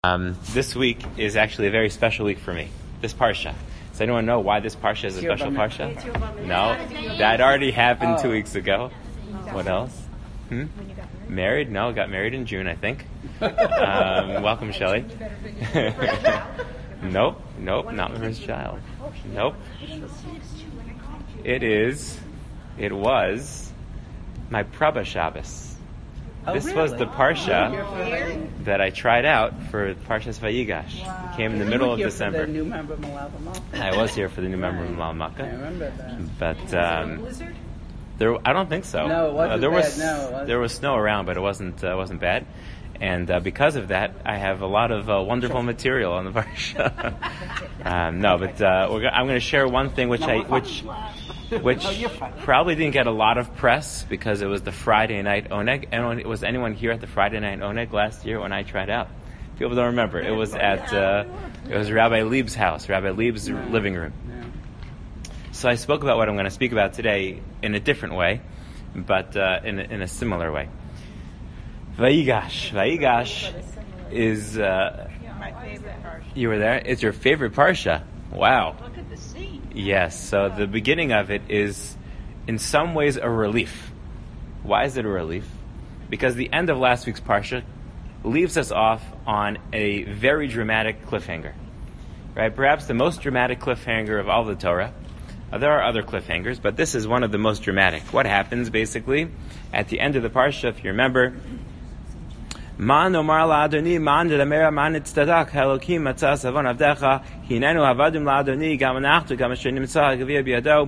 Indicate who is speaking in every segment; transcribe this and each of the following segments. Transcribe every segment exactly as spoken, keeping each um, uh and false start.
Speaker 1: Um, this week is actually a very special week for me. This parsha. Does anyone know why this parsha is a special parsha? No, that already happened two weeks ago. What else? Hmm? Married? No, got married in June, I think. Um, welcome, Shelley. Nope, nope, not my first child. Nope. It is. It was my Prabha Shabbos.
Speaker 2: Oh,
Speaker 1: this
Speaker 2: really?
Speaker 1: was the parsha that I tried out for Parshas Vayigash.
Speaker 2: Wow.
Speaker 1: It came in the
Speaker 2: You
Speaker 1: middle
Speaker 2: were
Speaker 1: of
Speaker 2: here
Speaker 1: December.
Speaker 2: For the new member of Malava Malka.
Speaker 1: I was here for the new member of Malava
Speaker 2: I
Speaker 1: Malka.
Speaker 2: remember that.
Speaker 1: But um, there, I don't think so.
Speaker 2: No, it wasn't
Speaker 1: uh, there
Speaker 2: bad.
Speaker 1: was
Speaker 2: No, it wasn't.
Speaker 1: there was snow around, but it wasn't uh, wasn't bad. And uh, because of that, I have a lot of uh, wonderful material on the parsha. um, no, but uh, we're go- I'm going to share one thing which I which. which probably didn't get a lot of press because it was the Friday night Oneg. Anyone, was anyone here at the Friday night Oneg last year when I tried out? People don't remember. It was at uh, it was Rabbi Lieb's house, Rabbi Lieb's living room. So I spoke about what I'm going to speak about today in a different way, but uh, in a, in a similar way. Vayigash, Vayigash is uh,
Speaker 3: my favorite parsha.
Speaker 1: You were there. It's your favorite parsha. Wow.
Speaker 3: Look at the scene.
Speaker 1: Yes, so the beginning of it is in some ways a relief. Why is it a relief? Because the end of last week's parsha leaves us off on a very dramatic cliffhanger. Right? Perhaps the most dramatic cliffhanger of all the Torah. Uh, there are other cliffhangers, but this is one of the most dramatic. What happens basically at the end of the parsha, if you remember, Man omar la'adoni, man de'lamera man itztadak, Elokim matzah savon avdecha, hinenu havadim la'adoni, gam anachtu, gam asher nimtzah ha'gaviyah biyado.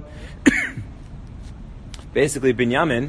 Speaker 1: Basically, Binyamin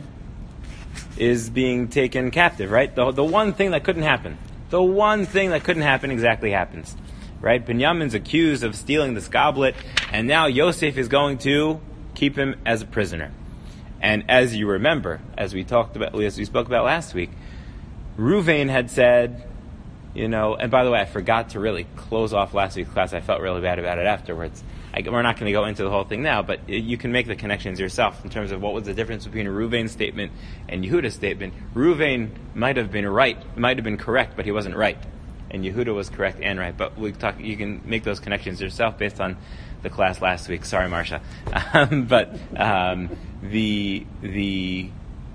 Speaker 1: is being taken captive, right? The, the one thing that couldn't happen, the one thing that couldn't happen exactly happens, right? Binyamin's accused of stealing this goblet, and now Yosef is going to keep him as a prisoner. And as you remember, as we talked about, as we spoke about last week, Ruvain had said, you know, and by the way, I forgot to really close off last week's class. I felt really bad about it afterwards. I, we're not going to go into the whole thing now, but you can make the connections yourself in terms of what was the difference between Ruvain's statement and Yehuda's statement. Ruvain might have been right, might have been correct, but he wasn't right. And Yehuda was correct and right. But we talk, you can make those connections yourself based on the class last week. Sorry, Marcia. Um, but um, the the...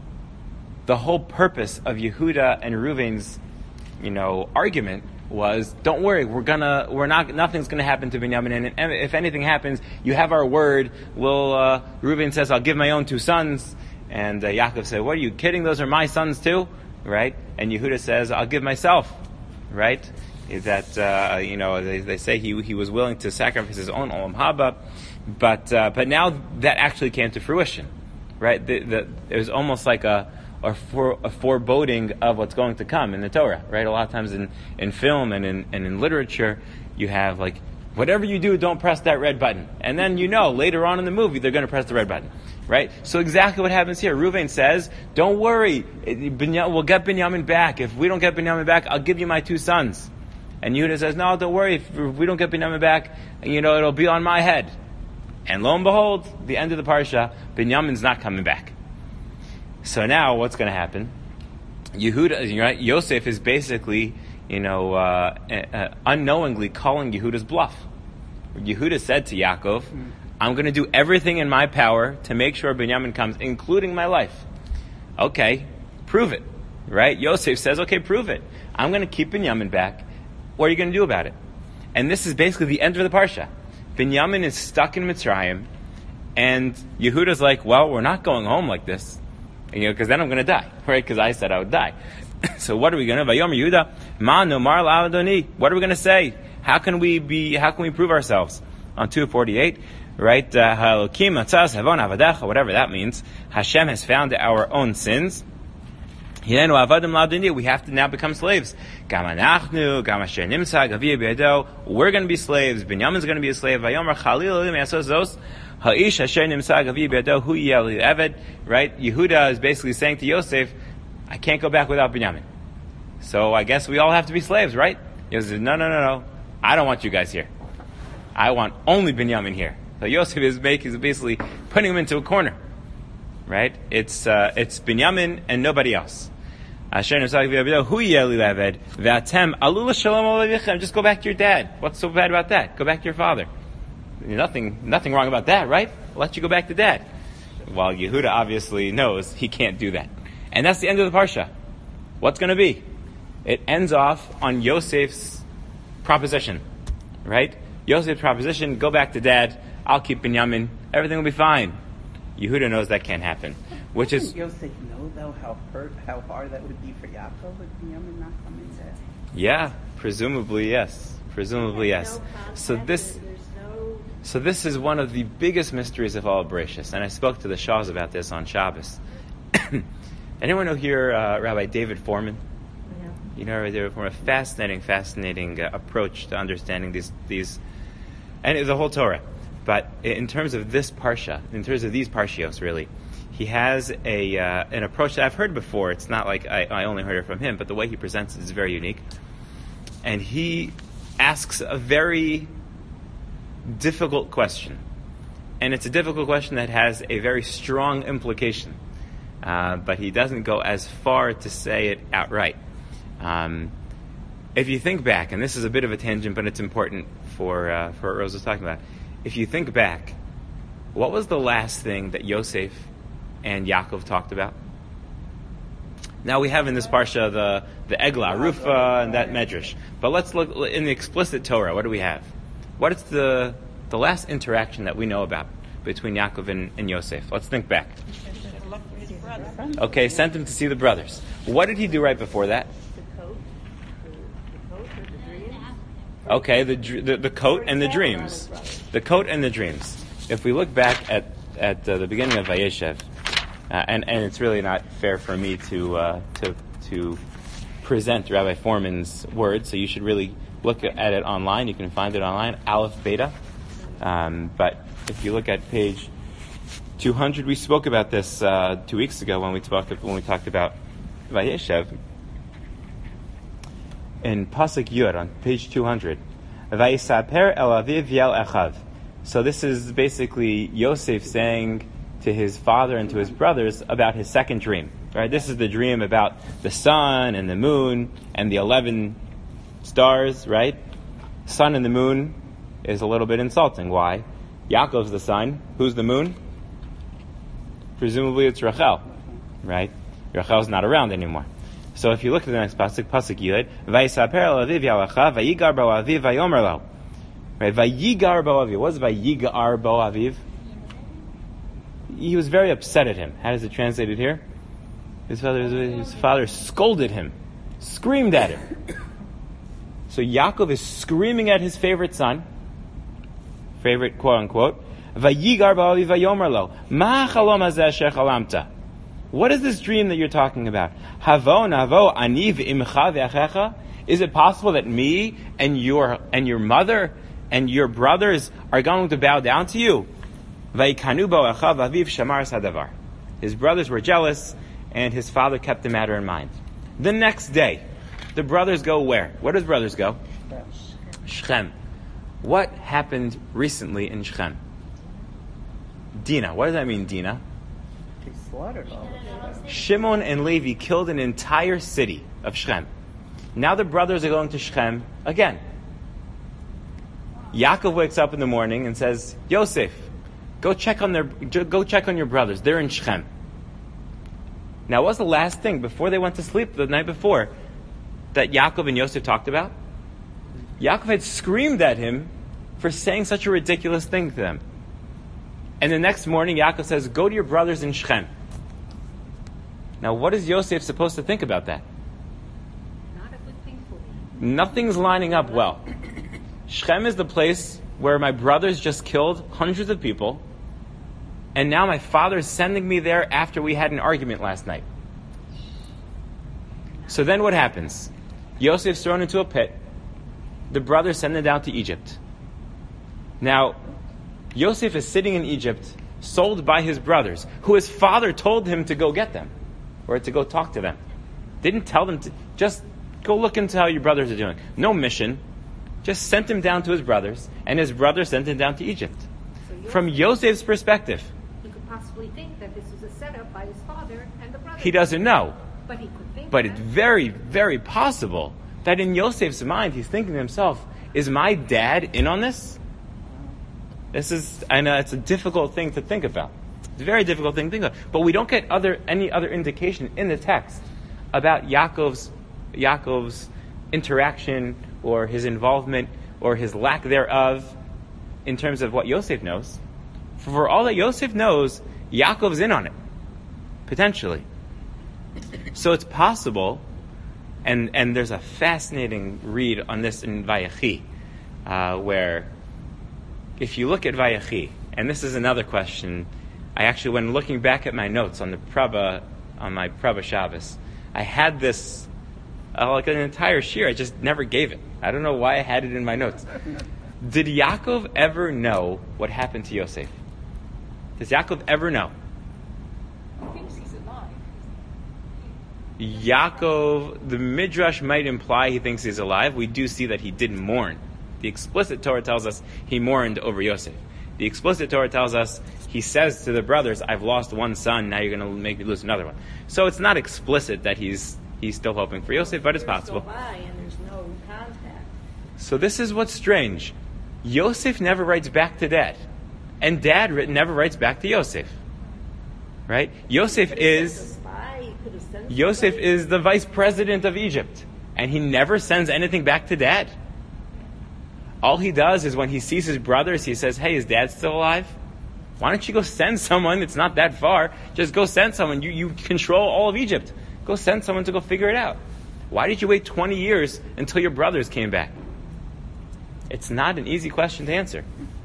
Speaker 1: The whole purpose of Yehuda and Ruvain's, you know, argument was, don't worry, we're gonna, we're not, nothing's gonna happen to Binyamin, and if anything happens, you have our word. We'll, uh, Ruvain says, I'll give my own two sons, and uh, Yaakov said, what are you kidding? Those are my sons too, right? And Yehuda says, I'll give myself, right? Is that, uh, you know, they, they say he he was willing to sacrifice his own olam haba, but uh, but now that actually came to fruition, right? The, the, it was almost like a or for a foreboding of what's going to come in the Torah, right? A lot of times in, in film and in and in literature, you have like, whatever you do, don't press that red button. And then you know, later on in the movie, they're going to press the red button, right? So exactly what happens here. Ruvain says, don't worry, we'll get Binyamin back. If we don't get Binyamin back, I'll give you my two sons. And Yehuda says, no, don't worry, if we don't get Binyamin back, you know, it'll be on my head. And lo and behold, the end of the parsha, Binyamin's not coming back. So now, what's going to happen? Yehuda, right? Yosef is basically, you know, uh, uh, unknowingly calling Yehuda's bluff. Yehuda said to Yaakov, "I'm going to do everything in my power to make sure Binyamin comes, including my life." Okay, prove it, right? Yosef says, "Okay, prove it. I'm going to keep Binyamin back. What are you going to do about it?" And this is basically the end of the parsha. Binyamin is stuck in Mitzrayim, and Yehuda's like, "Well, we're not going home like this." You know, because then I'm going to die, right? Because I said I would die. So what are we going to? Vayomer Yehuda, Ma nomar la'adoni. What are we going to say? How can we be? How can we prove ourselves? On two forty-eight, right? Elokim matzah savon avadecha. Whatever that means. Hashem has found our own sins. Hinenu avadim la'adoni. We have to now become slaves. Gam anachnu, gam asher nimtzah gaviyah biyado. We're going to be slaves. Binyamin's going to be a slave. Vayomer Chalil elim yasos zos. Ha'ish asher nimtzah gaviyah biyado hu yeli eved. Right? Yehuda is basically saying to Yosef, I can't go back without Binyamin. So I guess we all have to be slaves, right? Yosef says, no, no, no, no. I don't want you guys here. I want only Binyamin here. So Yosef is making, is basically putting him into a corner. Right? It's uh, it's Binyamin and nobody else. Asher Nusach v'Avido hu yeli leved v'atem alu l'shalom alavichem. Just go back to your dad. What's so bad about that? Go back to your father. Nothing, nothing wrong about that, right? I'll let you go back to dad. While Yehuda obviously knows he can't do that. And that's the end of the parsha. What's going to be? It ends off on Yosef's proposition, right? Yosef's proposition, go back to dad, I'll keep Binyamin, everything will be fine. Yehuda knows that can't happen. Which is...
Speaker 2: Yosef know, though, how hurt, how hard that would be for Yaakov with Binyamin not coming there?
Speaker 1: Yeah, presumably yes. Presumably yes. So this... So this is one of the biggest mysteries of all of Bereshis, and I spoke to the Shahs about this on Shabbos. Anyone know here uh, Rabbi David Foreman? Yeah. You know Rabbi David Foreman? A fascinating, fascinating uh, approach to understanding these, these, and the whole Torah. But in terms of this parsha, in terms of these parshios, really, he has a uh, an approach that I've heard before. It's not like I, I only heard it from him, but the way he presents it is very unique. And he asks a very difficult question. And it's a difficult question that has a very strong implication. Uh, but he doesn't go as far to say it outright. Um, if you think back, and this is a bit of a tangent, but it's important for, uh, for what Rose was talking about. If you think back, what was the last thing that Yosef and Yaakov talked about? Now we have in this parsha the, the Eglah, Rufa, and that Medrash. But let's look in the explicit Torah. What do we have? What is the the last interaction that we know about between Yaakov and, and Yosef? Let's think back. Okay, sent him to see the brothers. What did he do right before that?
Speaker 3: The coat, the, the coat or the dreams.
Speaker 1: Okay, the, the the coat and the dreams. The coat and the dreams. If we look back at at uh, the beginning of Vayeshev, uh, and and it's really not fair for me to uh, to to present Rabbi Foreman's words, so you should really look at it online. You can find it online, Aleph Beta. Um, but if you look at page two hundred, we spoke about this uh, two weeks ago when we talked when we talked about Vayeshev. In Pasuk Yud on page two hundred, Vayisaper el aviv yel echav. So this is basically Yosef saying to his father and to his brothers about his second dream. Right? This is the dream about the sun and the moon and the eleven stars, right? Sun and the moon is a little bit insulting. Why? Yaakov's the sun. Who's the moon? Presumably it's Rachel, right? Rachel's not around anymore. So if you look at the next pasuk, pasuk Yud, Vayisaper el aviv yalacha, Vayigar bo aviv, Vayomer lo. Right? Vayigar bo aviv. What is Vayigar bo aviv? He was very upset at him. How does it translate it here? His father, his father scolded him, screamed at him. So Yaakov is screaming at his favorite son, favorite quote unquote, Vayigar bo aviv, Vayomer lo. Ma chalom hazeh asher chalamta. What is this dream that you're talking about? Havo navo ani v'imcha v'achecha? Is it possible that me and your and your mother and your brothers are going to bow down to you? Vayikanu bo achav aviv shamar sadavar. His brothers were jealous, and his father kept the matter in mind. The next day, the brothers go where? Where does brothers go? Shechem. What happened recently in Shechem? Dina. What does that mean, Dina?
Speaker 2: They slaughtered all of them.
Speaker 1: Shimon and Levi killed an entire city of Shechem. Now the brothers are going to Shechem again. Yaakov wakes up in the morning and says, Yosef, go check on their, go check on your brothers. They're in Shechem. Now, what's the last thing before they went to sleep the night before that Yaakov and Yosef talked about? Yaakov had screamed at him for saying such a ridiculous thing to them. And the next morning, Yaakov says, go to your brothers in Shechem. Now, what is Yosef supposed to think about that?
Speaker 3: Not a good thing for me.
Speaker 1: Nothing's lining up well. Shechem is the place where my brothers just killed hundreds of people, and now my father is sending me there after we had an argument last night. So then what happens? Yosef's thrown into a pit. The brothers send him down to Egypt. Now, Yosef is sitting in Egypt, sold by his brothers, who his father told him to go get them, or to go talk to them. Didn't tell them to, just go look into how your brothers are doing. No mission. Just sent him down to his brothers, and his brothers sent him down to Egypt.
Speaker 4: So Yosef,
Speaker 1: From Yosef's perspective,
Speaker 4: he could possibly think that this was a setup by his father and the brothers.
Speaker 1: he doesn't know.
Speaker 4: But he could think
Speaker 1: But it's very, very possible that in Yosef's mind, he's thinking to himself, is my dad in on this? This is, I know it's a difficult thing to think about. It's a very difficult thing to think about. But we don't get other any other indication in the text about Yaakov's, Yaakov's interaction or his involvement or his lack thereof in terms of what Yosef knows. For all that Yosef knows, Yaakov's in on it, potentially. So it's possible, and, and there's a fascinating read on this in Vayechi, uh, where if you look at Vayechi, and this is another question, I actually, when looking back at my notes on the Prabha, on my Prabha Shabbos, I had this, uh, like an entire shir, I just never gave it. I don't know why I had it in my notes. Did Yaakov ever know what happened to Yosef? Does Yaakov ever know?
Speaker 3: He thinks he's alive.
Speaker 1: Yaakov, the Midrash might imply he thinks he's alive. We do see that he didn't mourn. The explicit Torah tells us he mourned over Yosef. The explicit Torah tells us he says to the brothers, I've lost one son, now you're going to make me lose another one. So it's not explicit that he's he's still hoping for Yosef, but it's possible.
Speaker 3: And there's no contact.
Speaker 1: So this is what's strange. Yosef never writes back to dad. And dad never writes back to Yosef. Right? Yosef is Yosef is the vice president of Egypt. And he never sends anything back to dad. All he does is when he sees his brothers, he says, hey, is dad still alive? Why don't you go send someone? It's not that far. Just go send someone. You, you control all of Egypt. Go send someone to go figure it out. Why did you wait twenty years until your brothers came back? It's not an easy question to answer.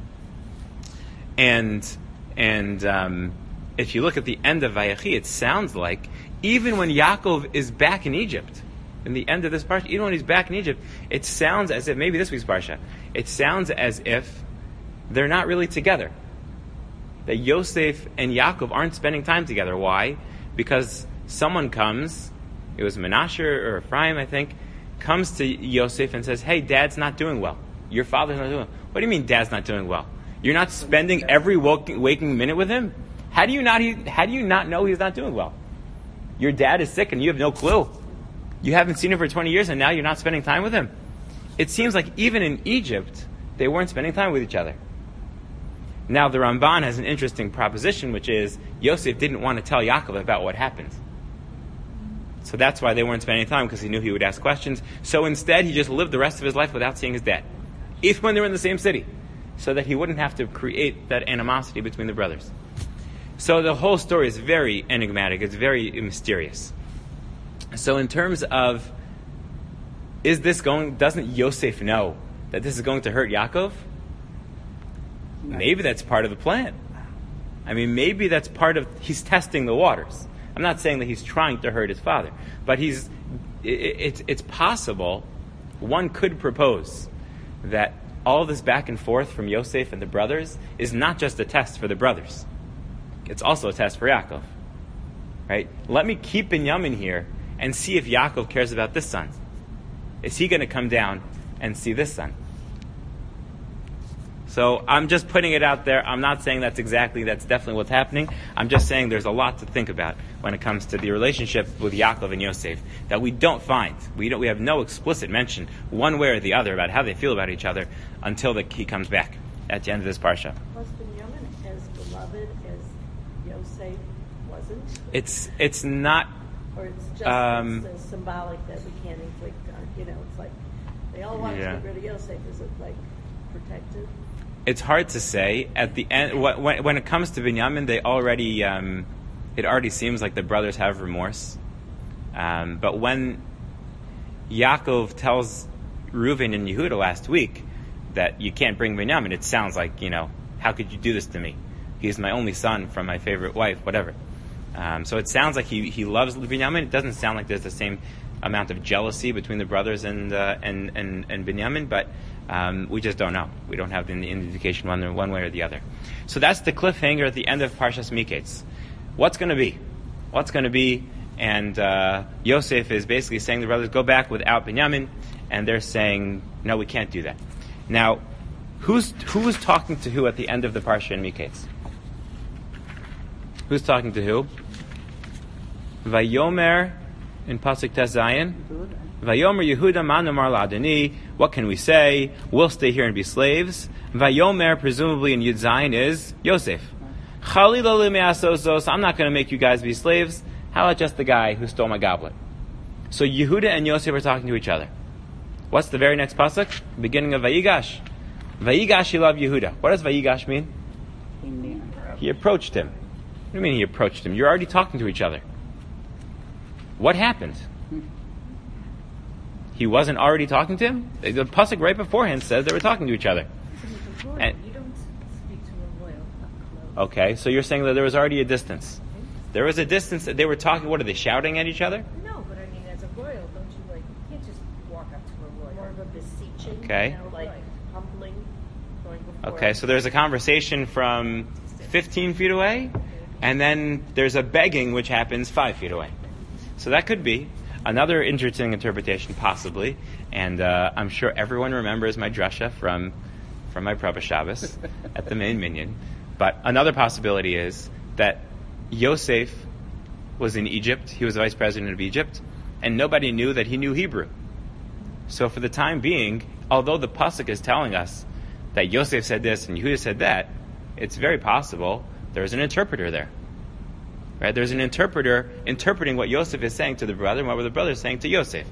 Speaker 1: And and um, if you look at the end of Vayechi, it sounds like even when Yaakov is back in Egypt, in the end of this parsha, even when he's back in Egypt, it sounds as if, maybe this week's parsha, it sounds as if they're not really together. That Yosef and Yaakov aren't spending time together. Why? Because someone comes, it was Menashe or Ephraim, I think, comes to Yosef and says, hey, dad's not doing well. Your father's not doing well. What do you mean dad's not doing well? You're not spending every waking, waking minute with him? How do you not how do you not know he's not doing well? Your dad is sick and you have no clue. You haven't seen him for twenty years and now you're not spending time with him. It seems like even in Egypt, they weren't spending time with each other. Now the Ramban has an interesting proposition, which is Yosef didn't want to tell Yaakov about what happened. So that's why they weren't spending time, because he knew he would ask questions. So instead, he just lived the rest of his life without seeing his dad, even when they were in the same city, so that he wouldn't have to create that animosity between the brothers. So the whole story is very enigmatic. It's very mysterious. So in terms of, is this going, doesn't Yosef know that this is going to hurt Yaakov? Maybe that's part of the plan. I mean, maybe that's part of, he's testing the waters. I'm not saying that he's trying to hurt his father, but he's, it, it's, it's possible, one could propose that all this back and forth from Yosef and the brothers is not just a test for the brothers. It's also a test for Yaakov. Right? Let me keep Binyamin here and see if Yaakov cares about this son. Is he going to come down and see this son? So I'm just putting it out there. I'm not saying that's exactly, that's definitely what's happening. I'm just saying there's a lot to think about when it comes to the relationship with Yaakov and Yosef that we don't find. We don't. We have no explicit mention one way or the other about how they feel about each other until the, he comes back at the end of this parsha.
Speaker 3: Was Binyamin as beloved as Yosef wasn't?
Speaker 1: It's it's not.
Speaker 3: Or it's just
Speaker 1: um,
Speaker 3: it's, uh, symbolic that we can't inflict on, you know, it's like they all want
Speaker 1: Yeah.
Speaker 3: to get rid of Yosef. Is it like protected?
Speaker 1: It's hard to say. At the end, when, when it comes to Binyamin, they already, um, it already seems like the brothers have remorse. Um, but when Yaakov tells Reuven and Yehuda last week that you can't bring Binyamin, it sounds like, you know, how could you do this to me? He's my only son from my favorite wife, whatever. Um, so it sounds like he, he loves Binyamin. It doesn't sound like there's the same amount of jealousy between the brothers and uh, and, and and Binyamin, but um, we just don't know. We don't have the indication one, one way or the other. So that's the cliffhanger at the end of Parshas Miketz. What's going to be? What's going to be? And uh, Yosef is basically saying to the brothers, go back without Binyamin, and they're saying, no, we can't do that. Now, who's who was talking to who at the end of the Parsha in Miketz? Who's talking to who? Vayomer in Pasuk Tes Zayin. Vayomer Yehuda man amar la'adoni. What can we say? We'll stay here and be slaves. Vayomer, presumably in Yud Zayin, is Yosef. Chalila l'me'asos. I'm not going to make you guys be slaves. How about just the guy who stole my goblet? So Yehuda and Yosef are talking to each other. What's the very next pasuk? Beginning of Vayigash. Vayigash Elav Yehuda. What does Vayigash mean? He approached him. What do you mean he approached him? You're already talking to each other. What happened? He wasn't already talking to him? The pasuk right beforehand says they were talking to each other. And,
Speaker 3: You don't speak to a royal up close.
Speaker 1: okay, so you're saying that there was already a distance. There was a distance that they were talking. What are they shouting at each other?
Speaker 3: No, but I mean, as a royal, don't you like? You can't just walk up to a royal. More of a beseeching.
Speaker 1: Okay.
Speaker 3: You know, like humbling, going before.
Speaker 1: Okay, so there's a conversation from fifteen feet away, and then there's a begging which happens five feet away. So that could be another interesting interpretation, possibly. And uh, I'm sure everyone remembers my drasha from from my Prabha Shabbos at the main minyan. But another possibility is that Yosef was in Egypt. He was the vice president of Egypt, and nobody knew that he knew Hebrew. So for the time being, although the pasuk is telling us that Yosef said this and Yehuda said that, it's very possible there's an interpreter there. Right? There's an interpreter interpreting what Yosef is saying to the brother and what the brother is saying to Yosef.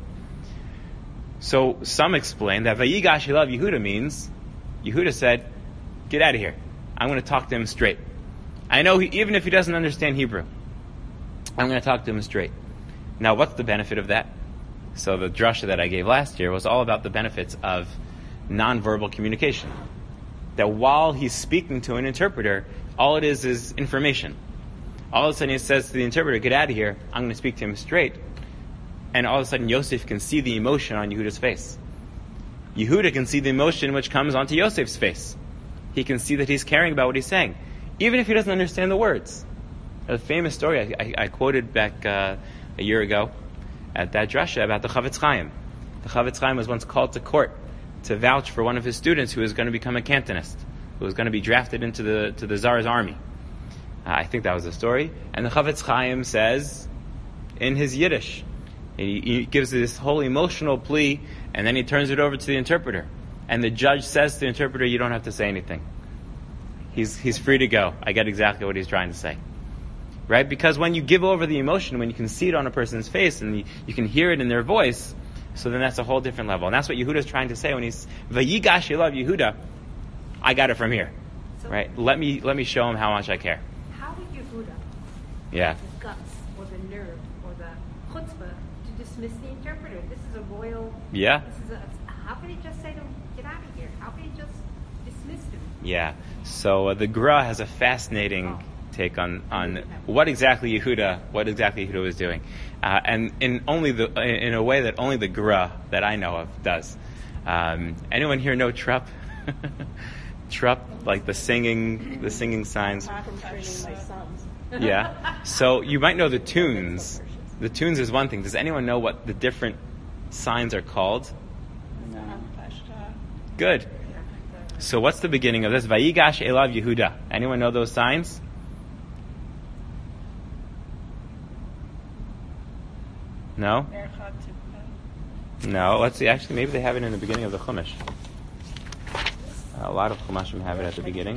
Speaker 1: So some explain that Vayigash Elav Yehuda means Yehuda said, get out of here. I'm going to talk to him straight. I know he, even if he doesn't understand Hebrew, I'm going to talk to him straight. Now, what's the benefit of that? So the drasha that I gave last year was all about the benefits of nonverbal communication. That while he's speaking to an interpreter, all it is is information. All of a sudden he says to the interpreter, get out of here, I'm going to speak to him straight. And all of a sudden Yosef can see the emotion on Yehuda's face. Yehuda can see the emotion which comes onto Yosef's face. He can see that he's caring about what he's saying, even if he doesn't understand the words. A famous story I, I, I quoted back uh, a year ago at that drasha about the Chavetz Chaim. The Chavetz Chaim was once called to court to vouch for one of his students who was going to become a Cantonist, who was going to be drafted into the to the Tsar's army. Uh, I think that was the story. And the Chavetz Chaim says, in his Yiddish, he, he gives this whole emotional plea, and then he turns it over to the interpreter. And the judge says to the interpreter, you don't have to say anything. He's he's free to go. I get exactly what he's trying to say. Right? Because when you give over the emotion, when you can see it on a person's face, and you, you can hear it in their voice, so then that's a whole different level. And that's what Yehuda's trying to say when he's, Vayigash Elav Yehuda, I got it from here.
Speaker 3: So
Speaker 1: Right? Let me let me show him how much I care.
Speaker 3: How did Yehuda
Speaker 1: Yeah.
Speaker 3: have the guts or the nerve or the chutzpah to dismiss the interpreter? This is a royal.
Speaker 1: Yeah.
Speaker 3: This is a. How could he just say to him, get out of here? How could he just dismiss him?
Speaker 1: Yeah. So uh, the Gra has a fascinating take on, on what exactly Yehuda what exactly Yehuda was doing, uh, and in only the in a way that only the Gra that I know of does. Um, anyone here know Trupp? Trupp, like the singing the singing signs.
Speaker 3: From training my sons.
Speaker 1: Yeah. So you might know the tunes. The tunes is one thing. Does anyone know what the different signs are called?
Speaker 2: No.
Speaker 1: Good. So what's the beginning of this? Vayigash Elav Yehuda. Anyone know those signs? No? No. Let's see. Actually, maybe they have it in the beginning of the Chumash. A lot of Chumashim have it at the beginning.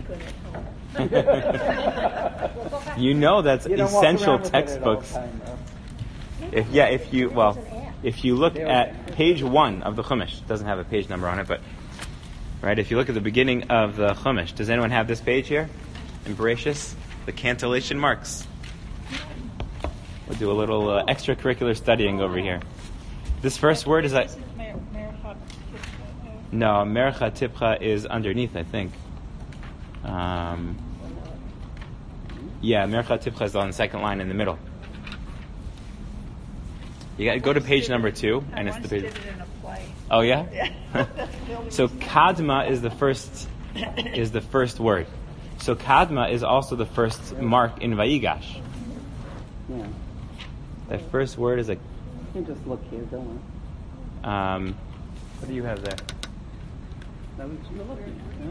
Speaker 1: You know that's
Speaker 2: You don't walk
Speaker 1: essential
Speaker 2: around with it at all
Speaker 1: textbooks.
Speaker 2: time, though.
Speaker 1: If yeah, if you well, if you look at page one of the Chumash, it doesn't have a page number on it, but right, if you look at the beginning of the Chumash, does anyone have this page here? In Bereshis, the cantillation marks. We'll do a little uh, extracurricular studying over here. This first word is a no. Mercha Tipcha is underneath, I think. Um, yeah, Mercha Tipcha is on the second line in the middle. You got to go to page number two, and it's the page. Oh yeah. So Kadma is the first is the first word. So Kadma is also the first mark in Vayigash.
Speaker 2: Yeah.
Speaker 1: That first word is a.
Speaker 2: You can just look here, don't worry.
Speaker 1: Um, what do you have there?
Speaker 2: That was you're looking at, huh?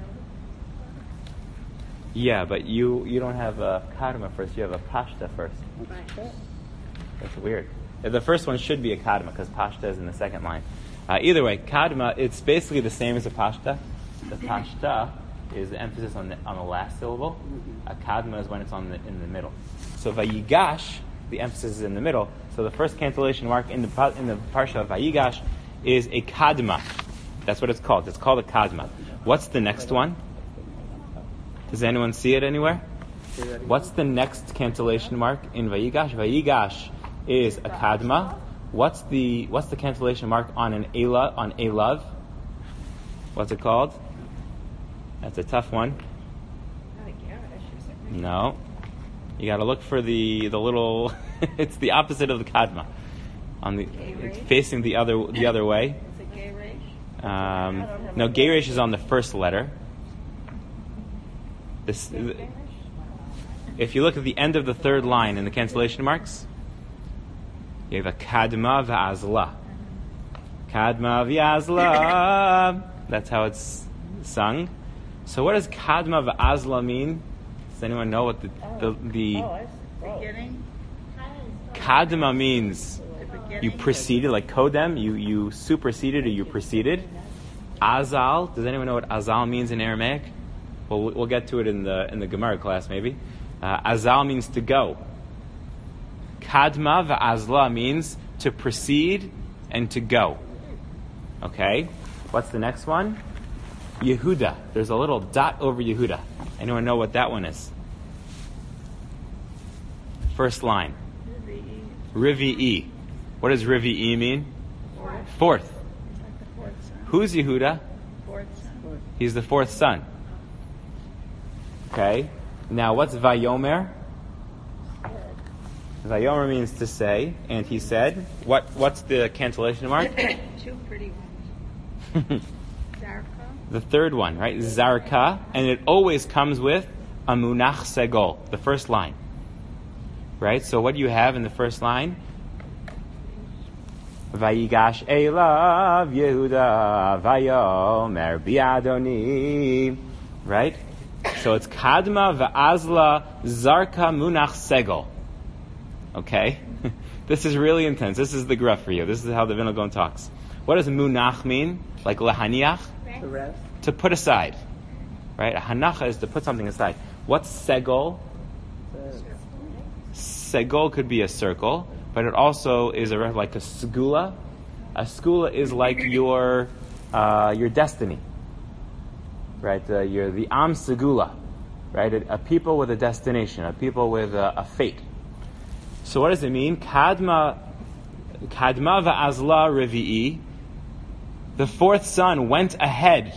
Speaker 1: Yeah, but you you don't have a Kadma first. You have a Pashta first.
Speaker 2: That's it.
Speaker 1: That's weird. The first one should be a kadma because pashta is in the second line. Uh, either way, kadma, it's basically the same as a pashta. The pashta is the emphasis on the on the last syllable. A kadma is when it's on the in the middle. So vayigash, the emphasis is in the middle. So the first cancellation mark in the in the parsha of vayigash is a kadma. That's what it's called. It's called a kadma. What's the next one? Does anyone see it anywhere? What's the next cancellation mark in vayigash? Vayigash is a kadma. What's the what's the cancellation mark on an ela on elav? What's it called? That's a tough one. No, you got to look for the the little. It's the opposite of the kadma. On the it's facing the other the other way.
Speaker 4: Is it gay resh?
Speaker 1: Um, no, gay resh is on the first letter. This, if you look at the end of the third line in the cancellation marks, you have a kadma v'azla. Kadma v'azla. That's how it's sung. So what does kadma v'azla mean? Does anyone know what the the, the
Speaker 4: Oh, beginning.
Speaker 1: kadma means?
Speaker 4: The beginning.
Speaker 1: You preceded, like kodem, you, you superseded or you preceded. Azal, does anyone know what azal means in Aramaic? Well, we'll get to it in the in the Gemara class maybe. Uh, azal means to go. Kadma va'azla means to proceed and to go. Okay? What's the next one? Yehuda. There's a little dot over Yehuda. Anyone know what that one is? First line. Rivi'i. What does Rivi'i mean?
Speaker 4: Fourth.
Speaker 1: Fourth.
Speaker 4: Like the fourth son.
Speaker 1: Who's Yehuda?
Speaker 4: Fourth son.
Speaker 1: He's the fourth son. Okay. Now what's Vayomer? Vayomer means to say, and he said, what? What's the cancellation mark?
Speaker 4: Two pretty ones. Zarka.
Speaker 1: The third one, right? Zarka, and it always comes with a munach segol, the first line. Right? So what do you have in the first line? Vayigash elav Yehuda vayomer biadoni. Right? So it's kadma va'azla zarka munach segol. Okay? This is really intense. This is the gruff for you. This is how the Vilna Gaon talks. What does munach mean? Like lahaniach?
Speaker 2: The rest.
Speaker 1: To put aside. Right? A hanacha is to put something aside. What's segol? Segol could be a circle, but it also is a like a segula. A segula is like your uh, your destiny. Right? Uh, you're the am segula. Right? A, a people with a destination. A people with a, a fate. So what does it mean? Kadma, kadma va'azla revi'i. The fourth son went ahead.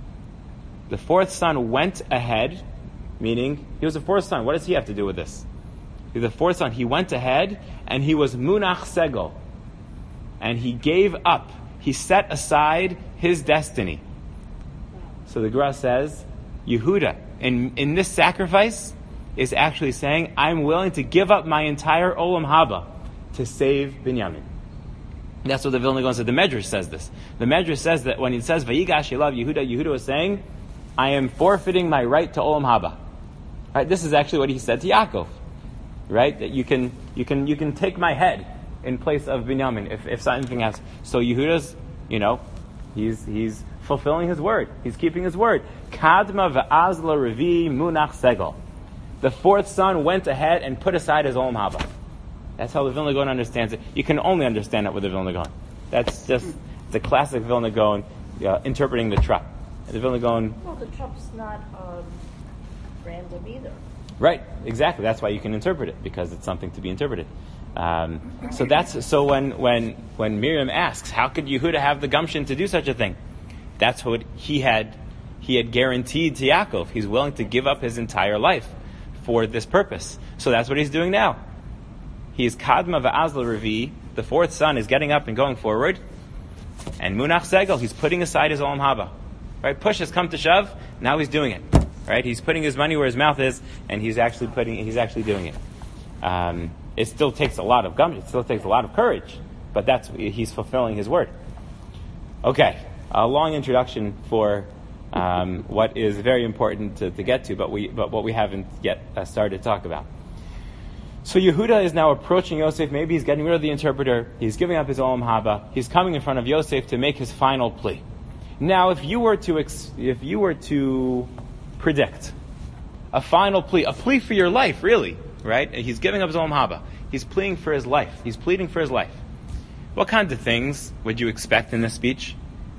Speaker 1: The fourth son went ahead, meaning he was the fourth son. What does he have to do with this? He's the fourth son. He went ahead and he was munach segol. And he gave up. He set aside his destiny. So the Gemara says, Yehuda, in, in this sacrifice, is actually saying, I'm willing to give up my entire Olam Haba to save Binyamin. That's what the Vilna Gaon said. The Medrash says this. The Medrash says that when it says, Vayigash elav Yehuda, Yehuda was saying, I am forfeiting my right to Olam Haba. Right? This is actually what he said to Yaakov. Right? That you can you can you can take my head in place of Binyamin if, if something happens. So Yehuda's, you know, he's he's fulfilling his word. He's keeping his word. Kadma va'azla revi munach segol. The fourth son went ahead and put aside his Olam Haba. That's how the Vilna Gaon understands it. You can only understand it with the Vilna Gaon. That's just the classic Vilna Gaon uh, interpreting the Trup. The Vilna Gaon.
Speaker 4: Well, the Trup's not um, random either.
Speaker 1: Right, exactly. That's why you can interpret it, because it's something to be interpreted. Um, so that's so when when when Miriam asks, how could Yehuda have the gumption to do such a thing? That's what he had he had guaranteed to Yaakov. He's willing to give up his entire life for this purpose. So that's what he's doing now. He's Kadma va'azla revi. The fourth son is getting up and going forward, and Munach Segel, he's putting aside his Olam Haba. Right, push has come to shove. Now he's doing it. Right, he's putting his money where his mouth is, and he's actually putting. He's actually doing it. Um, it still takes a lot of gumption. It still takes a lot of courage, but that's he's fulfilling his word. Okay, a long introduction for um, what is very important to, to get to, but we but what we haven't yet uh, started to talk about. So Yehuda is now approaching Yosef. Maybe he's getting rid of the interpreter. He's giving up his Olam Haba. He's coming in front of Yosef to make his final plea. Now, if you were to ex- if you were to predict a final plea, a plea for your life, really, right? He's giving up his Olam Haba. He's pleading for his life. He's pleading for his life. What kinds of things would you expect in this speech?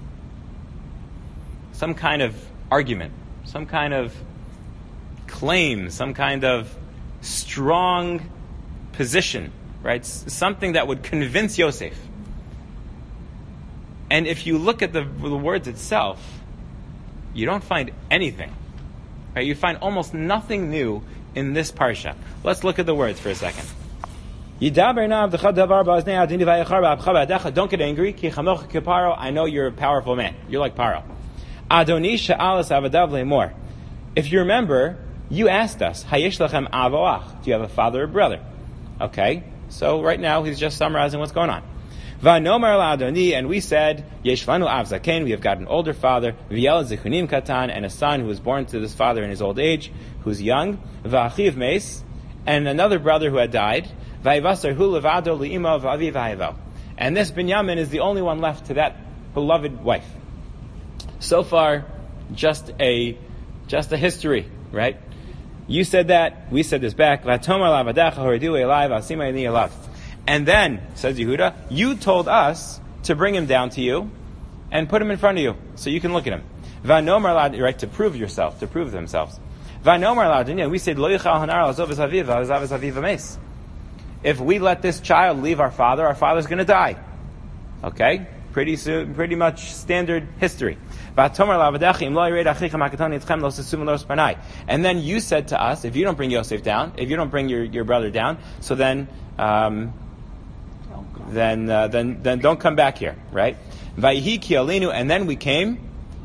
Speaker 1: Some kind of argument, some kind of claim, some kind of strong position, right? Something that would convince Yosef. And if you look at the, the words itself, you don't find anything. Right? You find almost nothing new in this parsha. Let's look at the words for a second. Don't get angry. I know you're a powerful man. You're like Paro. If you remember, you asked us, do you have a father or brother? Okay, so right now he's just summarizing what's going on. And we said, we have got an older father, and a son who was born to this father in his old age, who's young, and another brother who had died, and this Binyamin is the only one left to that beloved wife. So far, just a just a history, right? You said that, we said this back. And then, says Yehuda, you told us to bring him down to you and put him in front of you so you can look at him. Right, to prove yourself, to prove themselves. We said, if we let this child leave our father, our father's going to die. Okay? Pretty soon, pretty much standard history. And then you said to us, if you don't bring Yosef down, if you don't bring your, your brother down, so then, um, then, uh, then, then don't come back here, right? And then we came,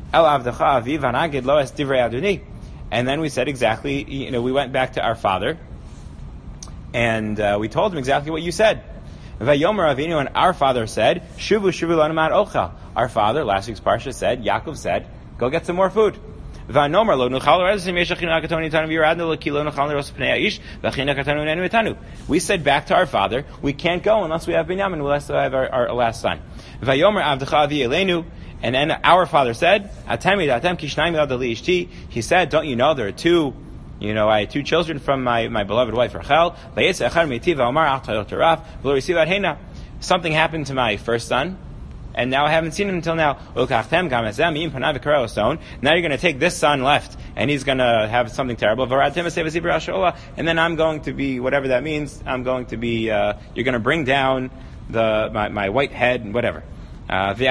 Speaker 1: and then we said exactly, you know, we went back to our father, and uh, we told him exactly what you said. Vayomer Avinu, and our father said, Shuvu Shuvu Lanamat Ochel. Our father, last week's parsha said, Yaakov said, go get some more food. Vanomer Lo Nuchal Rezim Yeshachin Akatoni Tanu Viradnu Lekilo Nuchal Neros Pnei Aish Vachin Akatanu Nenu Etanu. We said back to our father, we can't go unless we have Binyamin, unless we have our, our last son. Vayomer Avdecha Avi Elenu. And then our father said, Atami Datem Kishnayim Yadali Ishti. He said, don't you know there are two, you know, I had two children from my, my beloved wife Rachel. Something happened to my first son, and now I haven't seen him until now. Now you're going to take this son left, and he's going to have something terrible. And then I'm going to be, whatever that means, I'm going to be, uh, you're going to bring down the my, my white head and whatever. Uh, and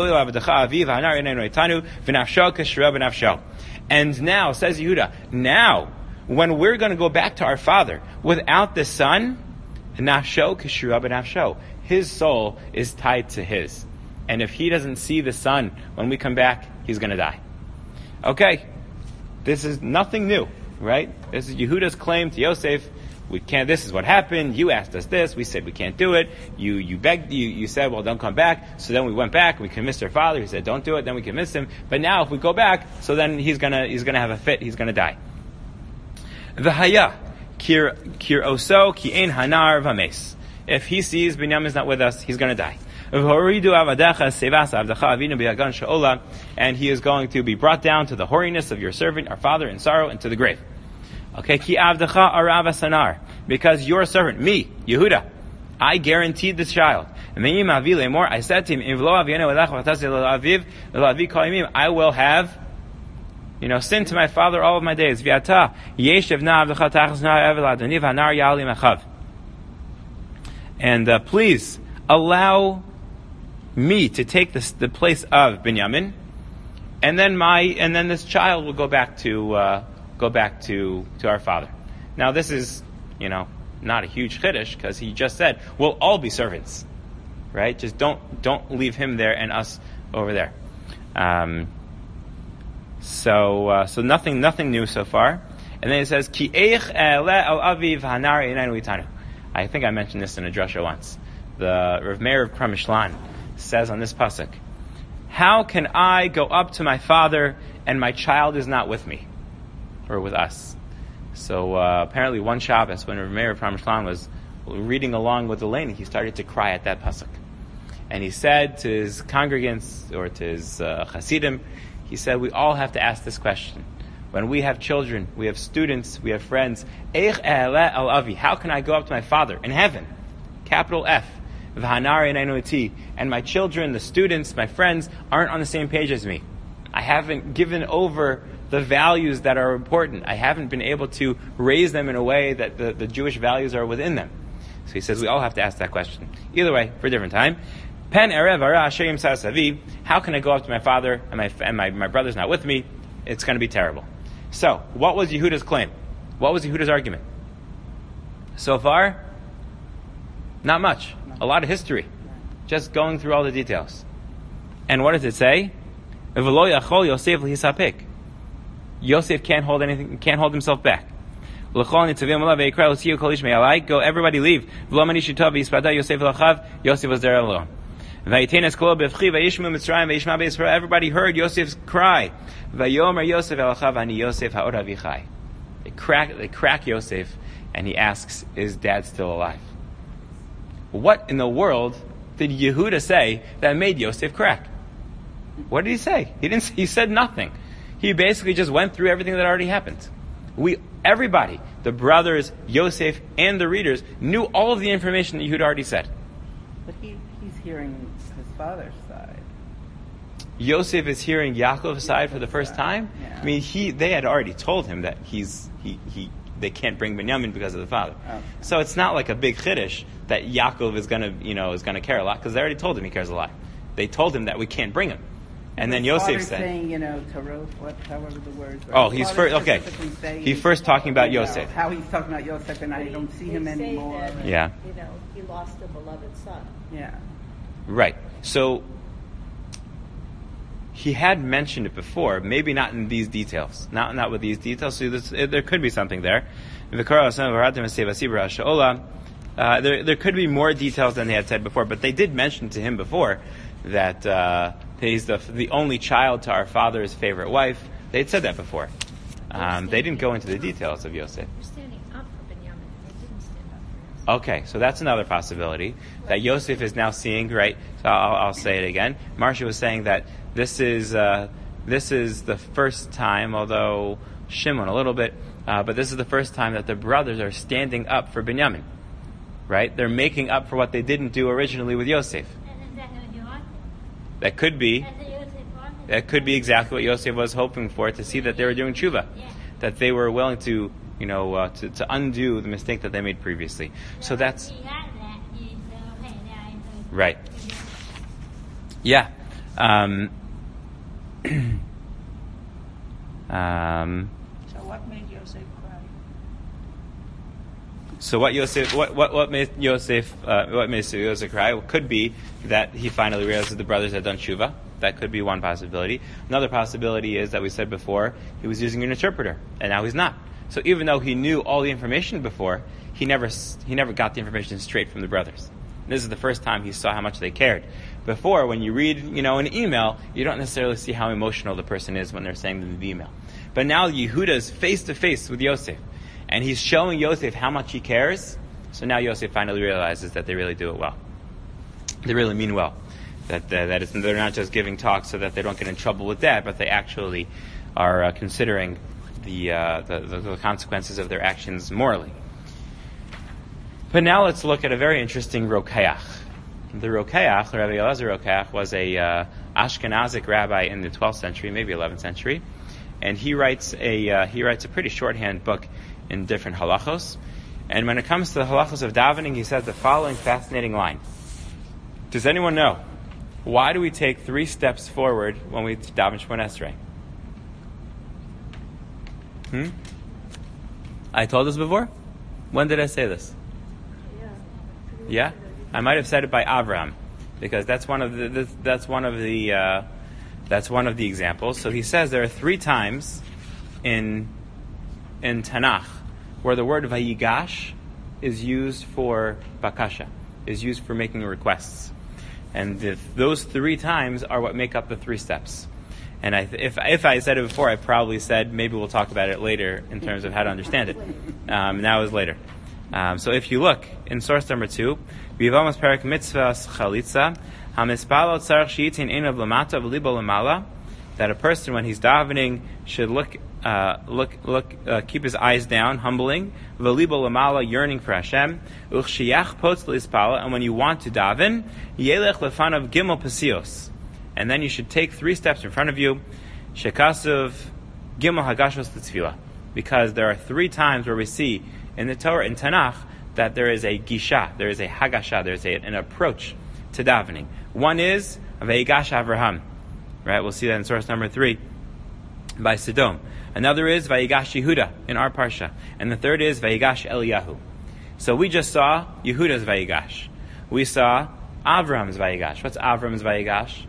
Speaker 1: now, says Yehuda, now, when we're going to go back to our father without the son, nafsho k'shura b'nafsho, his soul is tied to his. And if he doesn't see the son when we come back, he's going to die. Okay, this is nothing new, right? This is Yehuda's claim to Yosef. We can't. This is what happened. You asked us this. We said we can't do it. You you begged. You, you said, well, don't come back. So then we went back. We convinced our father. He said, don't do it. Then we convinced him. But now, if we go back, so then he's gonna he's gonna have a fit. He's gonna die. V'haya kir kir oso ki ein hanar v'mes. If he sees Binyamin is not with us, he's gonna die. And he is going to be brought down to the hoariness of your servant, our father, in sorrow and to the grave. Okay, ki avdecha arav sanar, because your servant, me, Yehuda, I guaranteed this child. I said to him, I will have, you know, sin to my father all of my days. And uh, please allow me to take this, the place of Binyamin, and then my and then this child will go back to. Uh, go back to, to our father. Now this is, you know, not a huge chiddush, because he just said, we'll all be servants. Right? Just don't don't leave him there and us over there. Um, so uh, so nothing nothing new so far. And then it says, Ki eich ele el aviv hanar einanu itanu. I think I mentioned this in a drasha once. The Rav Meir of Kramishlan says on this pasuk, how can I go up to my father and my child is not with me? Or with us. So uh, apparently one Shabbos, when Rav Meir from Shlan was reading along with Eleni, he started to cry at that pasuk. And he said to his congregants, or to his uh, Hasidim, he said, we all have to ask this question. When we have children, we have students, we have friends, Eich e'eleh el avi, how can I go up to my father in heaven? Capital F. V'hanari einainu, and my children, the students, my friends, aren't on the same page as me. I haven't given over the values that are important. I haven't been able to raise them in a way that the, the Jewish values are within them. So he says we all have to ask that question. Either way, for a different time. Pen erev ara asher yimsas avi, how can I go up to my father and my and my, my brother's not with me? It's going to be terrible. So, what was Yehuda's claim? What was Yehuda's argument? So far, not much. A lot of history. Just going through all the details. And what does it say? Yosef can't hold anything, can't hold himself back. Go, everybody leave. Yosef was there alone. Everybody heard Yosef's cry. They crack, they crack Yosef, and he asks, is dad still alive? What in the world did Yehuda say that made Yosef crack? What did he say? He didn't. He said nothing. He basically just went through everything that already happened. We, everybody, the brothers, Yosef, and the readers, knew all of the information that Yehuda already said.
Speaker 2: But he, he's hearing his father's side.
Speaker 1: Yosef is hearing Yaakov's side for the first time.
Speaker 2: Yeah.
Speaker 1: I mean, he they had already told him that he's he he they can't bring Binyamin because of the father.
Speaker 2: Okay.
Speaker 1: So it's not like a big chiddush that Yaakov is gonna you know is gonna care a lot, because they already told him he cares a lot. They told him that we can't bring him, and then
Speaker 2: his
Speaker 1: Yosef
Speaker 2: father's
Speaker 1: said,
Speaker 2: saying, you know, Taroth, what, however the words are.
Speaker 1: "Oh,
Speaker 2: His
Speaker 1: he's
Speaker 2: father
Speaker 1: first. Okay,
Speaker 2: specifically saying,
Speaker 1: he's first talking about
Speaker 2: you know,
Speaker 1: Yosef.
Speaker 2: how he's talking about Yosef, and I
Speaker 4: They-
Speaker 2: don't see
Speaker 4: they
Speaker 2: him
Speaker 4: say
Speaker 2: anymore.
Speaker 4: that,
Speaker 1: Yeah.
Speaker 4: You know, he lost a beloved son.
Speaker 2: Yeah.
Speaker 1: Right. So he had mentioned it before, maybe not in these details, not not with these details. So this, it, there could be something there. Uh, there, there could be more details than they had said before, but they did mention to him before that uh, he's the the only child to our father's favorite wife. They had said that before. Um, they didn't go into the details of Yosef.
Speaker 3: They're standing up for Binyamin. They didn't stand up for Yosef.
Speaker 1: Okay, so that's another possibility that Yosef is now seeing. Right, so I'll, I'll say it again. Marcia was saying that this is uh, this is the first time, although Shimon a little bit, uh, but this is the first time that the brothers are standing up for Binyamin. Right, they're making up for what they didn't do originally with Yosef. That could be. That could be exactly what Yosef was hoping for, to see that they were doing tshuva, that they were willing to, you know, uh, to, to undo the mistake that they made previously. So that's right. Yeah. Um, um,
Speaker 5: So what made Yosef cry?
Speaker 1: So what Yosef, what what what made Yosef, uh, what made Yosef cry? Well, could be that he finally realized that the brothers had done tshuva. That could be one possibility. Another possibility is that we said before, he was using an interpreter, and now he's not. So even though he knew all the information before, he never he never got the information straight from the brothers. And this is the first time he saw how much they cared. Before, when you read, you know, an email, you don't necessarily see how emotional the person is when they're saying the email. But now Yehuda is face to face with Yosef, and he's showing Yosef how much he cares. So now Yosef finally realizes that they really do it well. They really mean well. That uh, that is, they're not just giving talks so that they don't get in trouble with that, but they actually are uh, considering the, uh, the, the the consequences of their actions morally. But now let's look at a very interesting Rokeach. The Rokeach, Rabbi Elazar Rokeach, was a uh, Ashkenazic rabbi in the twelfth century, maybe eleventh century, and he writes a uh, he writes a pretty shorthand book in different halachos. And when it comes to the halachos of davening, he says the following fascinating line. Does anyone know, why do we take three steps forward when we daven Shemona Esrei? Hmm? I told this before? When did I say this?
Speaker 4: Yeah.
Speaker 1: Yeah? I might have said it by Avraham, because that's one of the this, that's one of the uh, that's one of the examples. So he says there are three times in in Tanakh where the word vayigash is used for bakasha, is used for making requests. And the, those three times are what make up the three steps. And I th- if if I said it before, I probably said maybe we'll talk about it later in terms of how to understand it. Um, now is later. Um, so if you look in source number two, Bivamos Perak Mitzvahs Chalitza, Hamispalo Tzarech Shiyitin Einav Lamata V'Libo Lamala, that a person when he's davening should look, uh, look, look, uh, keep his eyes down, humbling, V'Libo Lamala, yearning for Hashem, Uchshiyach Potz L'Ispala, and when you want to daven, Yelech Lefanav Gimel Pasios, and then you should take three steps in front of you, Shekasuv Gimel Hagashos L'Tfila, because there are three times where we see in the Torah, in Tanakh, that there is a gisha, there is a hagasha, there is a, an approach to davening. One is Vayigash Avraham, right? We'll see that in source number three by Sodom. Another is Vayigash Yehuda in our parsha, and the third is Vayigash Eliyahu. So we just saw Yehuda's Vayigash. We saw Avram's Vayigash. What's Avram's Vayigash?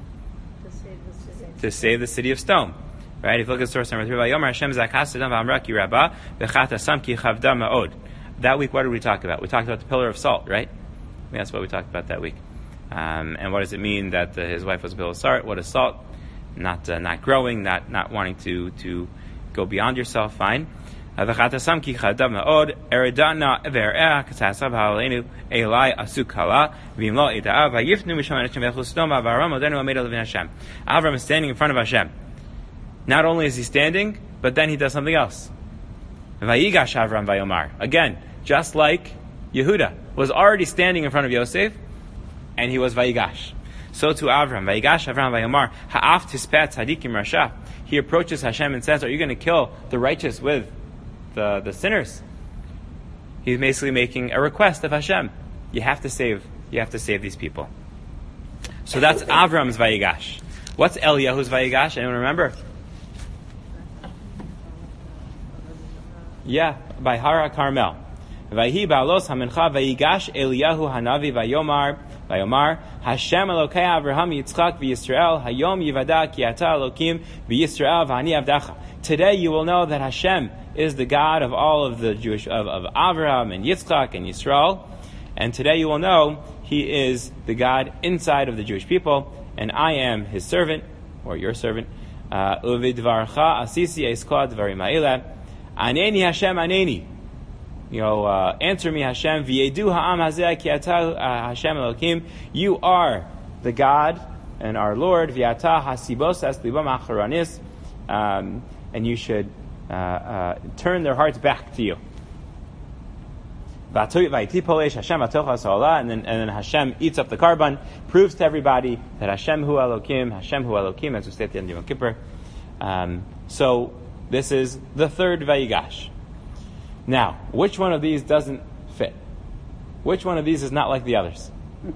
Speaker 4: To save the city.
Speaker 1: To save the city of Sodom. Right? If you look at source number three, Vayomer Hashem Zakas Sodom V'Amra Ki Rabba V'Chata Sam Ki Chavda Ma'od. That week, what did we talk about? We talked about the pillar of salt, right? That's what we talked about that week. Um, and what does it mean that uh, his wife was a pillar of salt? What is salt? Not uh, not growing, not not wanting to to go beyond yourself. Fine. V'Chata Sam Ki Chavda Ma'od Eredana V'Ereh K'Tasav Ha'aleinu Elai Asuk Hala V'Imlo Ida'av V'Yifnu Misham Hashem V'Echlu Sodom V'Avram Odenu Ameda Levin Hashem. Avram is standing in front of Hashem. Not only is he standing, but then he does something else. Vayigash Avram Vayomar. Again, just like Yehuda was already standing in front of Yosef, and he was Vayigash. So to Avram, Vayigash Avram Vayomar, Ha'af Tispet Tzadikim Rasha. He approaches Hashem and says, are you going to kill the righteous with the, the sinners? He's basically making a request of Hashem. You have to save, you have to save these people. So that's Avram's Vayigash. What's Eliyahu's Vayigash? Anyone remember? Yeah, by Hara Carmel. Vayhi ba'alos hamencha vayigash Eliyahu hanavi vayomar vayomar Hashem Elokei Avraham Yitzchak v'Yisrael hayom yivada ki ata Elokim v'Yisrael v'ani avdacha. Today you will know that Hashem is the God of all of the Jewish of, of Avraham and Yitzchak and Yisrael, and today you will know He is the God inside of the Jewish people, and I am His servant or your servant. Uvidvarcha asisi eskod dvarim Aneni Hashem Aneni. You know, uh, answer me Hashem. V'yedu ha'am hazeh ki ata Hashem Elokim. You are the God and our Lord. V'yata hasibos es libam acharanis. And you should uh, uh, turn their hearts back to you. And then, and then Hashem eats up the carbon, proves to everybody that Hashem hu Elokim, Hashem hu Elokim, as we say at the end of Yom Kippur. Um, so, this is the third Vayigash. Now, which one of these doesn't fit? Which one of these is not like the others?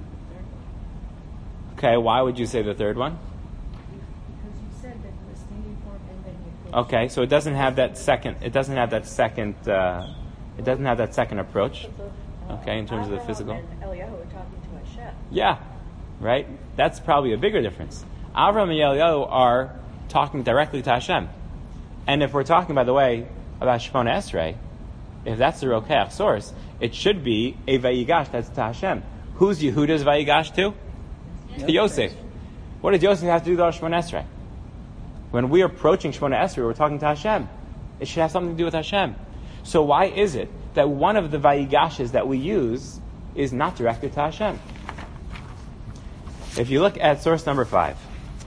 Speaker 1: Okay, why would you say the third one?
Speaker 4: Because you said that you were standing for him and then you finished.
Speaker 1: Okay, so it doesn't have that second. It doesn't have that second. Uh, it doesn't have that second approach. Okay, in terms of the physical.
Speaker 4: And Eliyahu were talking to Hashem.
Speaker 1: Yeah, right. That's probably a bigger difference. Avram and Eliyahu are talking directly to Hashem. And if we're talking, by the way, about Shemona Esrei, if that's the Rokeach source, it should be a Vayigash that's to Hashem. Who's Yehuda's Vayigash to? To Yosef. What does Yosef have to do with our Shemona Esrei? When we're approaching Shemona Esrei, we're talking to Hashem. It should have something to do with Hashem. So why is it that one of the Vayigashes that we use is not directed to Hashem? If you look at source number five,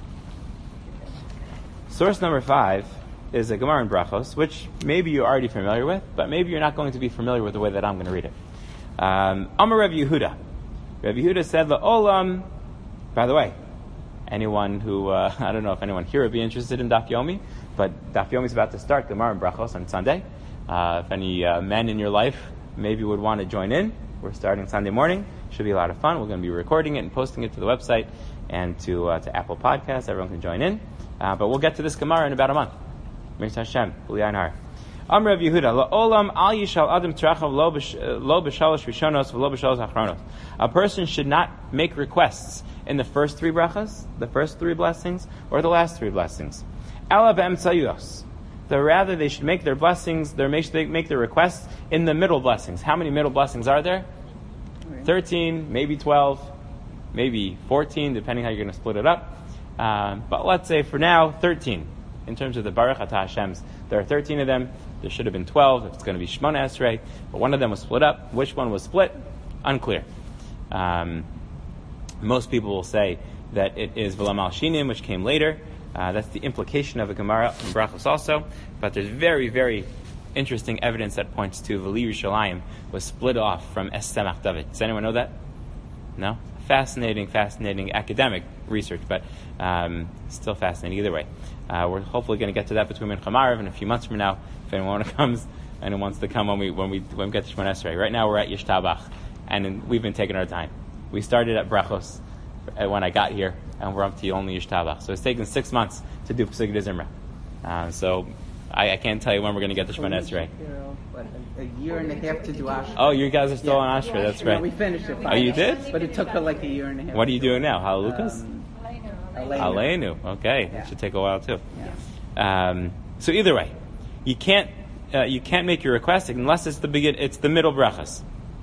Speaker 1: source number five is a Gemara in Brachos, which maybe you're already familiar with, but maybe you're not going to be familiar with the way that I'm going to read it. Um, Amar Rav Yehuda. Rav Yehuda said, La'olam, by the way, anyone who, uh, I don't know if anyone here would be interested in Daf Yomi, but Daf Yomi is about to start, Gemara in Brachos on Sunday. Uh, if any uh, men in your life maybe would want to join in, we're starting Sunday morning. Should be a lot of fun. We're going to be recording it and posting it to the website and to uh, to Apple Podcasts. Everyone can join in. Uh, but we'll get to this Gemara in about a month. Mir Hashem, B'li'ayin har. Am Rav Yehuda, la'olam al yishal adam trachav lo b'shalosh rishonos v'lo b'shalosh achronos. A person should not make requests in the first three brachas, the first three blessings, or the last three blessings. Ela b'emtzayos. The rather they should make their blessings, their make, they make their requests in the middle blessings. How many middle blessings are there? Thirteen, maybe twelve, maybe fourteen, depending how you're going to split it up. Um, but let's say for now, thirteen. In terms of the Baruch Atah Hashems, there are thirteen of them. There should have been twelve. It's going to be Shmona Esrei. But one of them was split up. Which one was split? Unclear. Um, most people will say that it is V'lam al Shinim, which came later. Uh, that's the implication of a Gemara in Brachos also. But there's very, very interesting evidence that points to V'li Yerushalayim was split off from Es Tzemach David. Does anyone know that? No? Fascinating, fascinating academic research, but um, still fascinating either way. Uh, we're hopefully going to get to that between Mincha Marav in a few months from now. If anyone comes and wants to come when we when we when we get to Shemona Esrei. Right now we're at Yishtabach, and in, we've been taking our time. We started at Brachos when I got here, and we're up to only Yishtabach. So it's taken six months to do Pesukei de Zimra. Uh, so I, I can't tell you when we're going to get to Shemona Esrei.
Speaker 2: What, a, a year and a half to do Ashra.
Speaker 1: Oh, you guys are still
Speaker 2: Yeah.
Speaker 1: on Ashra. That's
Speaker 2: No,
Speaker 1: right.
Speaker 2: we finished it.
Speaker 1: Oh, you did?
Speaker 2: But it took her like a year and a half.
Speaker 1: What are you doing now? Halalukas?
Speaker 2: Um,
Speaker 3: Aleinu.
Speaker 1: Aleinu. Okay,
Speaker 2: Yeah.
Speaker 1: that should take a while too.
Speaker 2: Yeah.
Speaker 1: Um, so either way, you can't uh, you can't make your request unless it's the begin. It's the middle brachas.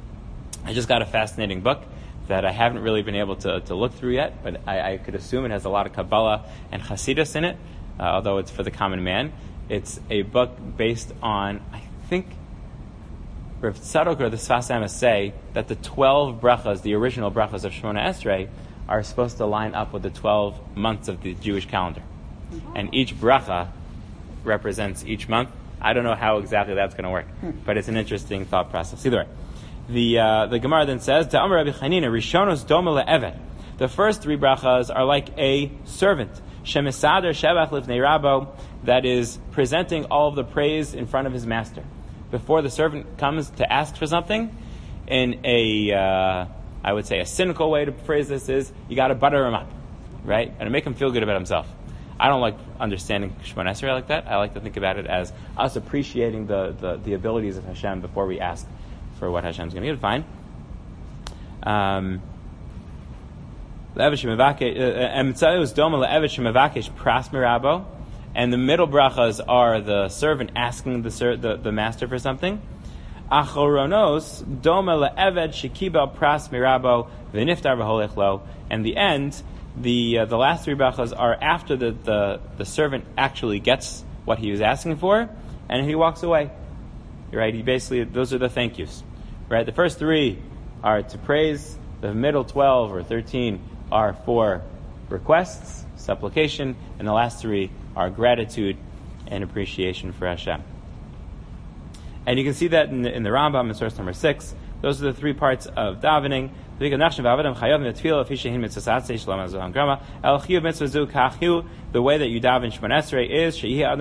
Speaker 1: I just got a fascinating book that I haven't really been able to, to look through yet, but I, I could assume it has a lot of Kabbalah and Hasidus in it, uh, although it's for the common man. It's a book based on, I think, Rav Tzadok or the Sfas Emes say that the twelve brachas, the original brachas of Shemona Esrei, are supposed to line up with the twelve months of the Jewish calendar. And each bracha represents each month. I don't know how exactly that's going to work, but it's an interesting thought process. Either way, the uh, the Gemara then says, "Ta'amar Rabbi Chanina, Rishonos doma le'eved." The first three brachas are like a servant, shemisader shevach lifnei rabo, that is presenting all of the praise in front of his master. Before the servant comes to ask for something, in a uh, I would say a cynical way to phrase this is, you got to butter him up, right, and make him feel good about himself. I don't like understanding Shemona Esrei like that. I like to think about it as us appreciating the, the, the abilities of Hashem before we ask for what Hashem's going to give. Fine. Um, and the middle brachas are the servant asking the, ser- the, the master for something. Achoronos doma le'eved shekibel pras mirabo v'niftar v'holech lo. And the end, the uh, the last three brachas are after the, the, the servant actually gets what he was asking for, and he walks away. Right? He basically, those are the thank yous. Right? The first three are to praise. The middle twelve or thirteen are for requests, supplication, and the last three are gratitude and appreciation for Hashem. And you can see that in the, in the Rambam in source number six. Those are the three parts of davening. The way that you daven Shemona Esrei is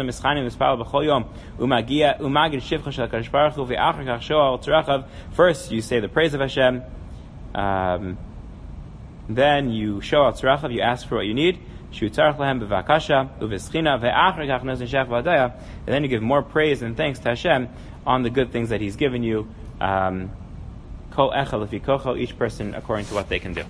Speaker 1: first you say the praise of Hashem, um, then you show out tzarachav, you ask for what you need, and then you give more praise and thanks to Hashem on the good things that He's given you. Um, each person according to what they can do.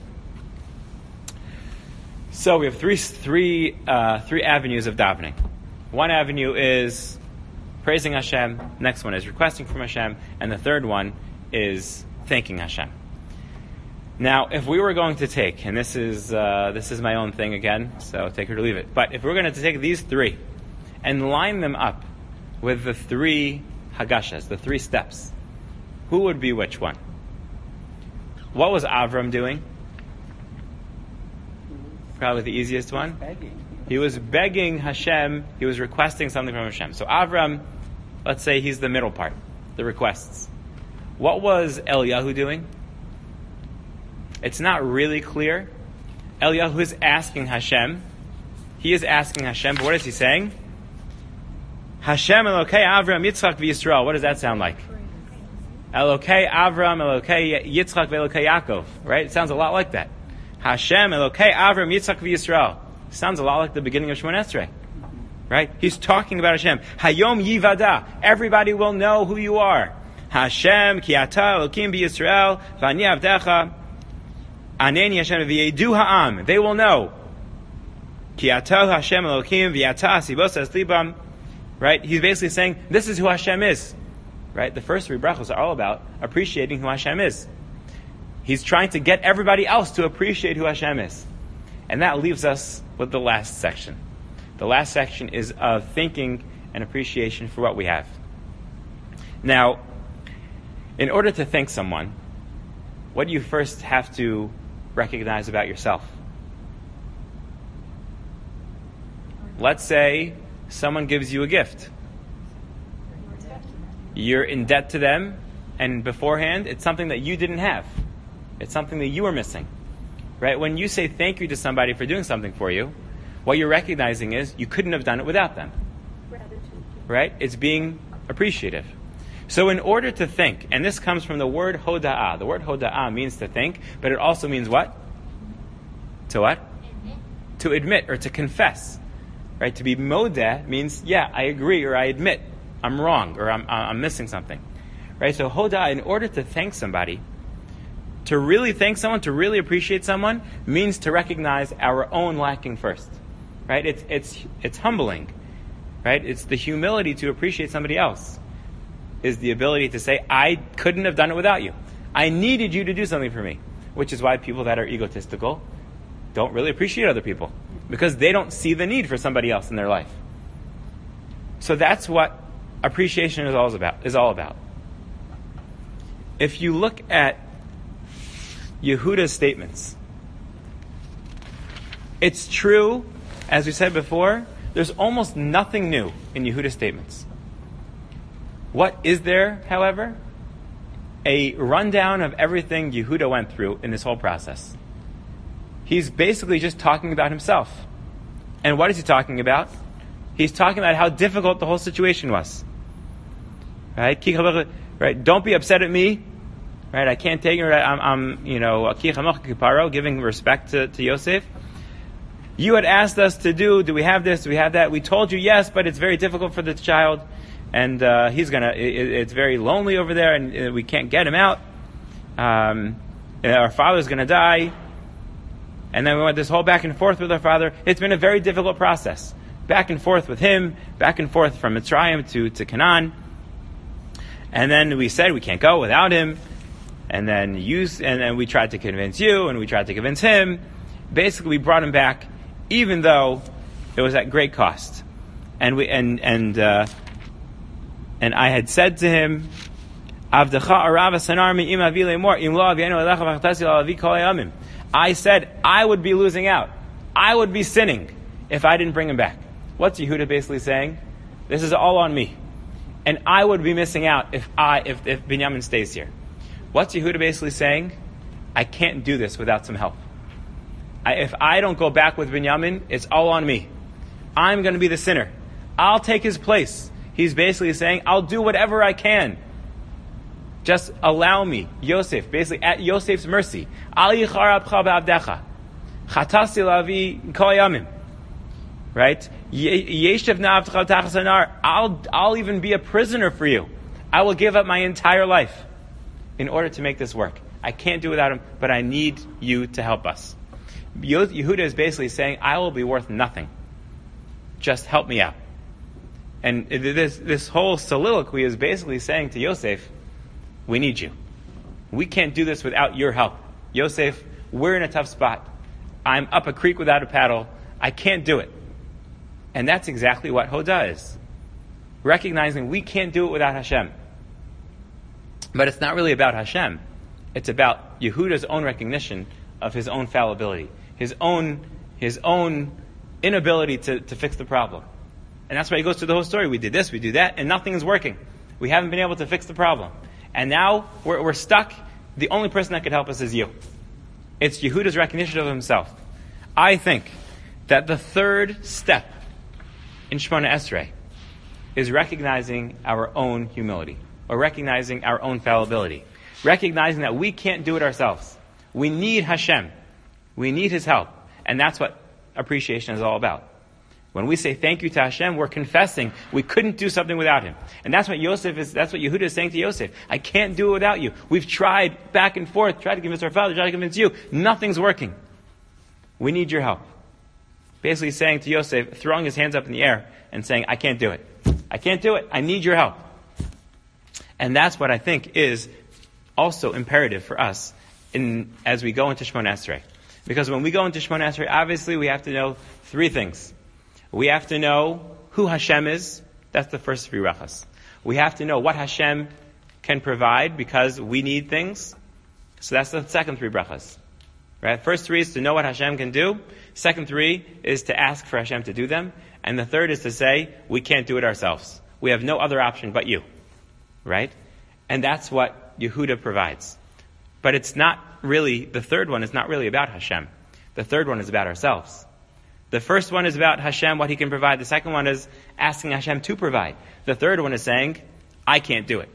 Speaker 1: So we have three, three, uh, three avenues of davening. One avenue is praising Hashem. Next one is requesting from Hashem, and the third one is thanking Hashem. Now, if we were going to take, and this is uh, this is my own thing again, so take it or leave it. But if we we're going to take these three and line them up with the three hagashas, the three steps, who would be which one? What was Avram doing? Probably the easiest one.
Speaker 2: Begging.
Speaker 1: He was begging Hashem. He was requesting something from Hashem. So Avram, let's say he's the middle part, the requests. What was Eliyahu doing? It's not really clear. Eliyahu is asking Hashem. He is asking Hashem, but what is he saying? Hashem Elokei Avram Yitzchak v'Yisrael. What does that sound like? Elokei Avram, Elokei Yitzchak v'Elokei Yaakov. Right? It sounds a lot like that. Hashem Elokei Avram Yitzchak v'Yisrael. Sounds a lot like the beginning of Shemona Esrei. Right? He's talking about Hashem. Hayom Yivada. Everybody will know who you are. Hashem Ki Ata Elokim b'Yisrael v'Ani Avdecha. Aneni Hashem v'Yedu Ha'am. They will know. Ki Ata Hashem Elokim v'Yata Sibos Es Libam. Right? He's basically saying, this is who Hashem is. Right? The first three brachos are all about appreciating who Hashem is. He's trying to get everybody else to appreciate who Hashem is. And that leaves us with the last section. The last section is of thinking and appreciation for what we have. Now, in order to thank someone, what do you first have to recognize about yourself? Let's say someone gives you a gift. You're in debt to them, and beforehand, it's something that you didn't have. It's something that you were missing. Right? When you say thank you to somebody for doing something for you, what you're recognizing is you couldn't have done it without them. Right? It's being appreciative. So in order to think, and this comes from the word hoda'ah. The word hoda'ah means to think, but it also means what? To what? Admit. To admit or to confess. Right? To be modeh means, yeah, I agree or I admit I'm wrong or I'm, I'm missing something. Right? So hoda'ah, in order to thank somebody, to really thank someone, to really appreciate someone, means to recognize our own lacking first. Right? It's it's it's humbling. Right? It's the humility to appreciate somebody else. Is the ability to say, I couldn't have done it without you. I needed you to do something for me. Which is why people that are egotistical don't really appreciate other people. Because they don't see the need for somebody else in their life. So that's what appreciation is all about. Is all about. If you look at Yehuda's statements, it's true, as we said before, there's almost nothing new in Yehuda's statements. What is there, however? A rundown of everything Yehuda went through in this whole process. He's basically just talking about himself. And what is he talking about? He's talking about how difficult the whole situation was. Right? Right? Don't be upset at me. Right? I can't take it. Right? I'm, I'm, you know, giving respect to, to Yosef. You had asked us to do, do we have this, do we have that? We told you yes, but it's very difficult for the child. And uh, he's gonna, it, it's very lonely over there, and uh, we can't get him out. Um, and our father's gonna die. And then we went this whole back and forth with our father. It's been a very difficult process. Back and forth with him, back and forth from Mitzrayim to, to Canaan. And then we said we can't go without him. And then you, and then we tried to convince you, and we tried to convince him. Basically, we brought him back, even though it was at great cost. And we, and, and, uh, And I had said to him, I said I would be losing out. I would be sinning if I didn't bring him back. What's Yehuda basically saying? This is all on me. And I would be missing out if I if, if Binyamin stays here. What's Yehuda basically saying? I can't do this without some help. I, if I don't go back with Binyamin, it's all on me. I'm going to be the sinner. I'll take his place. He's basically saying, I'll do whatever I can. Just allow me, Yosef, basically at Yosef's mercy. Right? I'll, I'll even be a prisoner for you. I will give up my entire life in order to make this work. I can't do without him, but I need you to help us. Yehuda is basically saying, I will be worth nothing. Just help me out. And this this whole soliloquy is basically saying to Yosef, we need you. We can't do this without your help. Yosef, we're in a tough spot. I'm up a creek without a paddle. I can't do it. And that's exactly what Hodah is. Recognizing we can't do it without Hashem. But it's not really about Hashem. It's about Yehuda's own recognition of his own fallibility. His own, his own inability to, to fix the problem. And that's why he goes through the whole story. We did this, we do that, and nothing is working. We haven't been able to fix the problem. And now we're, we're stuck. The only person that could help us is you. It's Yehuda's recognition of himself. I think that the third step in Shemona Esrei is recognizing our own humility, or recognizing our own fallibility. Recognizing that we can't do it ourselves. We need Hashem. We need His help. And that's what appreciation is all about. When we say thank you to Hashem, we're confessing we couldn't do something without Him. And that's what Yosef is, that's what Yehuda is saying to Yosef. I can't do it without you. We've tried back and forth, tried to convince our father, tried to convince you. Nothing's working. We need your help. Basically saying to Yosef, throwing his hands up in the air and saying, I can't do it. I can't do it. I need your help. And that's what I think is also imperative for us in as we go into Shemona Esrei. Because when we go into Shemona Esrei, obviously we have to know three things. We have to know who Hashem is. That's the first three brachas. We have to know what Hashem can provide because we need things. So that's the second three brachas. Right? First three is to know what Hashem can do. Second three is to ask for Hashem to do them. And the third is to say, we can't do it ourselves. We have no other option but you. Right? And that's what Yehuda provides. But it's not really, the third one is not really about Hashem. The third one is about ourselves. The first one is about Hashem, what He can provide. The second one is asking Hashem to provide. The third one is saying, I can't do it.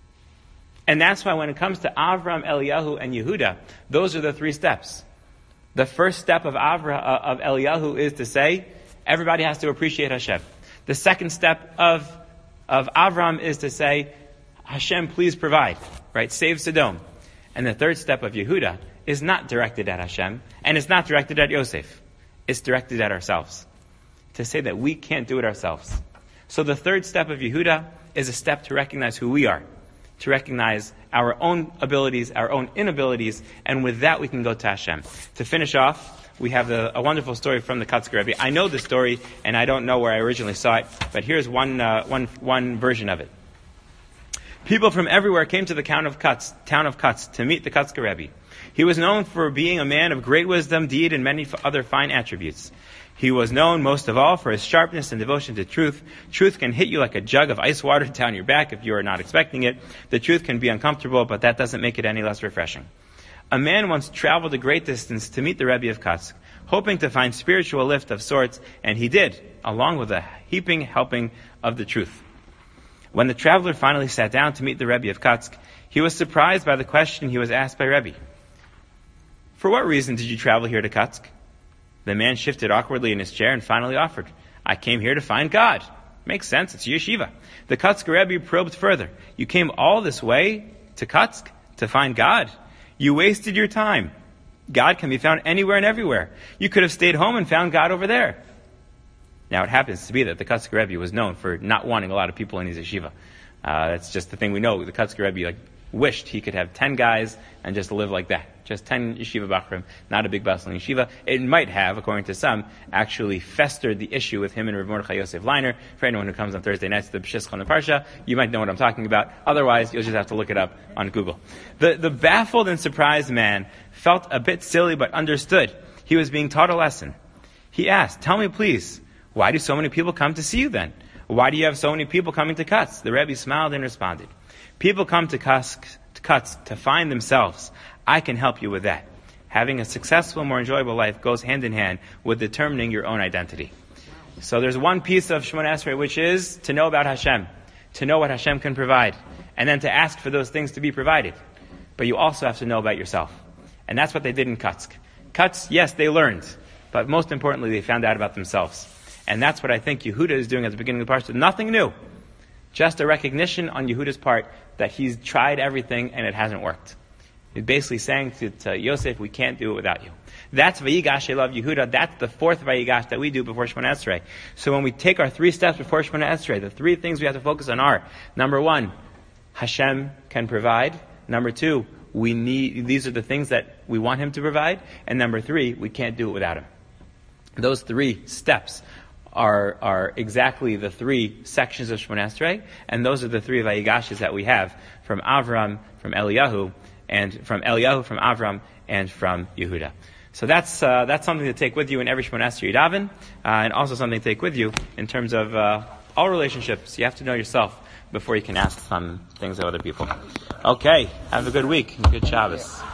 Speaker 1: And that's why when it comes to Avram, Eliyahu, and Yehuda, those are the three steps. The first step of Avra, uh, of Eliyahu is to say, everybody has to appreciate Hashem. The second step of, of Avram is to say, Hashem, please provide. Right? Save Sodom. And the third step of Yehuda is not directed at Hashem, and it's not directed at Yosef. It's directed at ourselves. To say that we can't do it ourselves. So the third step of Yehuda is a step to recognize who we are. To recognize our own abilities, our own inabilities, and with that we can go to Hashem. To finish off, we have a, a wonderful story from the Kotzker Rebbe. I know the story, and I don't know where I originally saw it, but here's one uh, one one version of it. People from everywhere came to the town of Kutz, town of Kutz to meet the Kotzker Rebbe. He was known for being a man of great wisdom, deed, and many other fine attributes. He was known most of all for his sharpness and devotion to truth. Truth can hit you like a jug of ice water down your back if you are not expecting it. The truth can be uncomfortable, but that doesn't make it any less refreshing. A man once traveled a great distance to meet the Rebbe of Kutsk, hoping to find spiritual lift of sorts, and he did, along with a heaping helping of the truth. When the traveler finally sat down to meet the Rebbe of Kutsk, he was surprised by the question he was asked by Rebbe. For what reason did you travel here to Kutsk? The man shifted awkwardly in his chair and finally offered, I came here to find God. Makes sense, it's yeshiva. The Kotzker Rebbe probed further. You came all this way to Kutsk to find God? You wasted your time. God can be found anywhere and everywhere. You could have stayed home and found God over there. Now it happens to be that the Kotzker Rebbe was known for not wanting a lot of people in his yeshiva. Uh, that's just the thing we know. The Kotzker Rebbe like, wished he could have ten guys and just live like that. Just ten yeshiva bachrim, not a big bustling yeshiva. It might have, according to some, actually festered the issue with him and Rav Mordechai Yosef Leiner. For anyone who comes on Thursday nights to the B'shis Chon Parsha, you might know what I'm talking about. Otherwise, you'll just have to look it up on Google. The, the baffled and surprised man felt a bit silly but understood. He was being taught a lesson. He asked, tell me please, why do so many people come to see you then? Why do you have so many people coming to Kutz? The Rebbe smiled and responded, people come to Kutz, to Kutz to find themselves. I can help you with that. Having a successful, more enjoyable life goes hand in hand with determining your own identity. So there's one piece of Shemona Esrei which is to know about Hashem, to know what Hashem can provide, and then to ask for those things to be provided. But you also have to know about yourself. And that's what they did in Kutsk. Kutz, yes, they learned, but most importantly, they found out about themselves. And that's what I think Yehuda is doing at the beginning of the parsha. Nothing new. Just a recognition on Yehuda's part that he's tried everything and it hasn't worked. He's basically saying to, to Yosef, we can't do it without you. That's Vayigash Elav Yehuda. That's the fourth Vayigash that we do before Shemona Esrei. So when we take our three steps before Shemona Esrei, the three things we have to focus on are, number one, Hashem can provide. Number two, we need, these are the things that we want Him to provide. And number three, we can't do it without Him. Those three steps are are exactly the three sections of Shemona Esrei, and those are the three Vayigashes that we have from Avram, from Eliyahu, and from Eliyahu, from Avram, and from Yehuda. So that's uh, that's something to take with you in every Shemona Esrei Yidavin, uh, and also something to take with you in terms of uh, all relationships. You have to know yourself before you can ask some things of other people. Okay, have a good week, good Shabbos.